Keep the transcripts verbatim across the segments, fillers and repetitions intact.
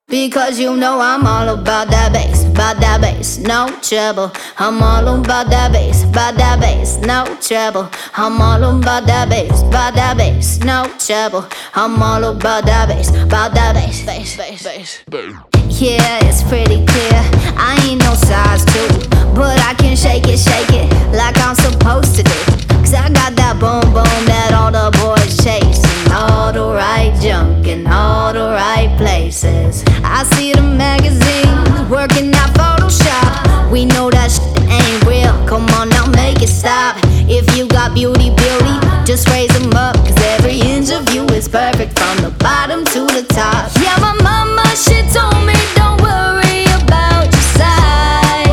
Because you know I'm all about that bass, about that bass, no trouble. I'm all about that bass, about that bass, no trouble. I'm all about that bass, about that bass, no trouble. I'm all about that bass, about that bass, bass, bass, bass. Yeah, it's pretty clear, I ain't no size two, but I can shake it, shake it like I'm supposed to do. Cause I got that boom boom that all the boys chase, and all the right junk in all the right places. I see the magazines working out Photoshop. We know that shit ain't real, come on now make it stop. If you got beauty, beauty, just raise them up. Cause every inch of you is perfect from the bottom to the top. Yeah, my mama, she told me don't worry about your size.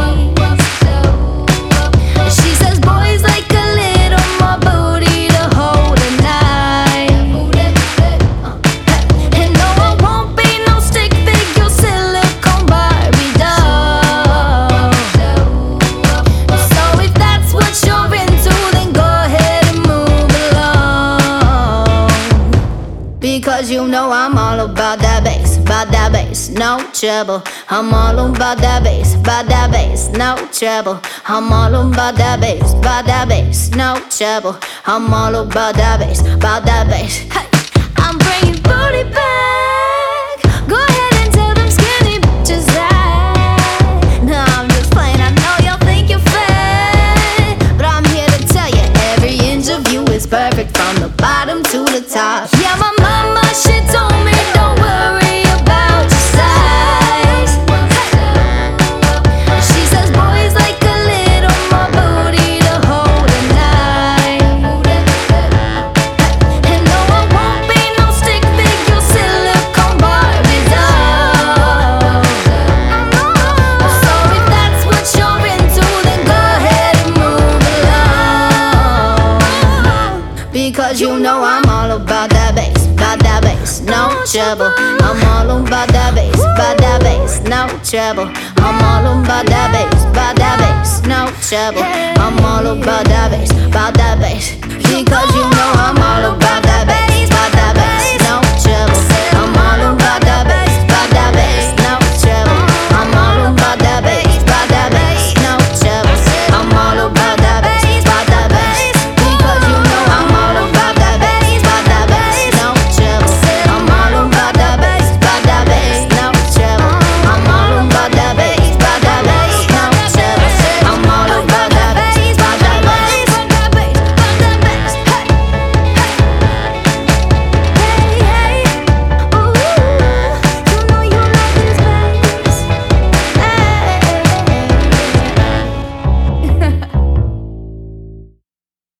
She says boys like a little more booty to hold a knife. And no, I won't be no stick figure silicone Barbie doll. So if that's what you're into, then go ahead and move along. Because you know I'm all about that bass, about that bass, no trouble. I'm all about that bass, about that bass, no trouble. I'm all about that bass, about that bass, no trouble. I'm all about that bass, about that bass. Hey, I'm bringing booty back. Go ahead and tell them skinny bitches that. No, I'm just playing, I know y'all think you're fat, but I'm here to tell you every inch of you is perfect from the bottom to the top. Yeah, my mama, she told me don't worry about your size. She says boys like a little more booty to hold a knife. And no, I won't be no stick figure silicone Barbie doll. So if that's what you're into, then go ahead and move along. Because you know I'm all about that bass, about that bass, no trouble. I'm all about that bass, about that bass, no trouble. I'm all about that bass, about that bass, no trouble. I'm all about that bass, about that bass. Because you know I'm all about that bass.